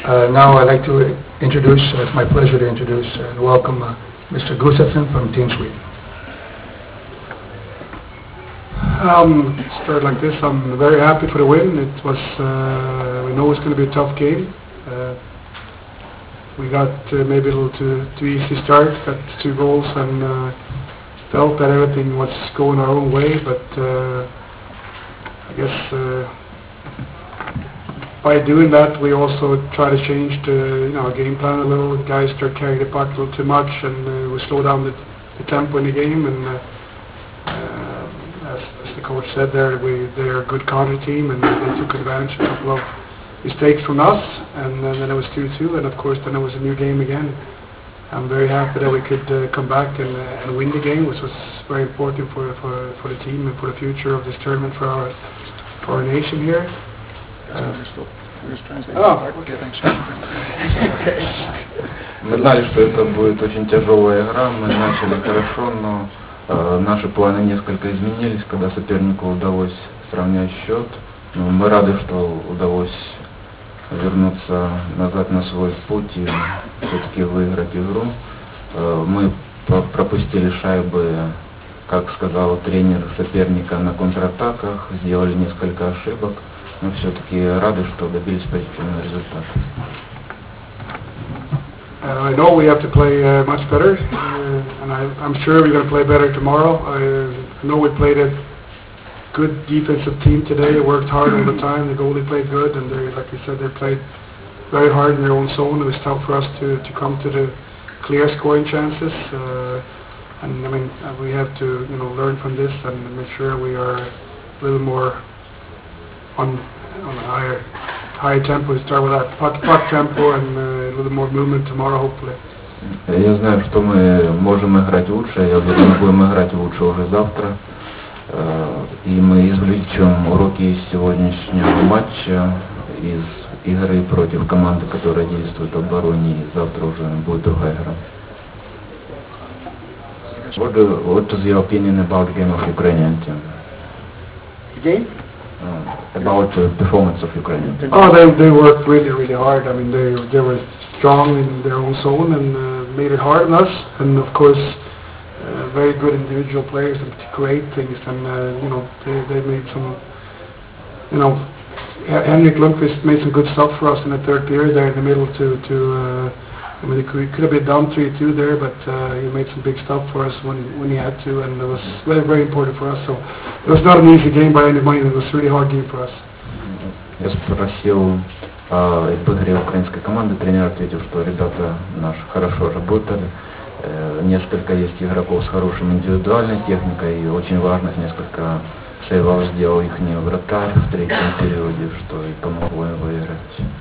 Now I'd like to introduce, it's my pleasure to introduce and welcome Mr. Gustafsson from Team Sweden. Start like this. I'm very happy for the win. It was, we know it's going to be a tough game. We got maybe a little too easy start, got 2 goals and felt that everything was going our own way, but I guess by doing that we also try to change our game plan a little. The guys start carrying the puck a little too much and we slow down the tempo in the game, and as the coach said there, they're a good counter team and they took advantage of a couple of mistakes from us, and then it was 2-2, and of course then it was a new game again. I'm very happy that we could come back and win the game, which was very important for the team and for the future of this tournament for our nation here. Мы знали, что это будет очень тяжелая игра, мы начали хорошо, но наши планы несколько изменились, когда сопернику удалось сравнять счет. Но мы рады, что удалось вернуться назад на свой путь и все-таки выиграть игру. Мы пропустили шайбы, как сказал тренер, соперника на контратаках, сделали несколько ошибок, но все-таки рады, что добились позитивного результата. I know we have to play much better, and I'm sure we're going to play better tomorrow. I know we played a good defensive team today, worked hard all the time, the goalie played good, and they, like you said, they played very hard in their own zone. It was tough for us to come to the clear scoring chances, and I mean we have to learn from this and make sure we are a little more on a higher tempo. We start with that puck tempo and a little more movement tomorrow, hopefully. Я знаю, что мы можем играть лучше, я уверен, мы будем играть лучше уже завтра. И мы извлечем уроки из сегодняшнего матча, из игры против команды, которая действует в обороне, и завтра уже будет другая игра. What is your opinion about the game of Ukrainian team? The game? About the performance of Ukrainian team. Oh, they worked really hard. I mean, they were strong in their own zone and made it hard on us. And of course, very good individual players and create things. And they made some. Henrik Lundqvist made some good stuff for us in the third period there in the middle. I mean, he could have been down 3-2 there, but he made some big stuff for us when he had to, and it was very important for us. So it was not an easy game by any means. It was a really hard game for us. Я спросил об игре украинской команды, тренер ответил, что ребята наши хорошо работали. Несколько есть игроков с хорошей индивидуальной техникой, и очень важных несколько сейвов сделал их вратарь в третьем периоде, что и помогло им выиграть.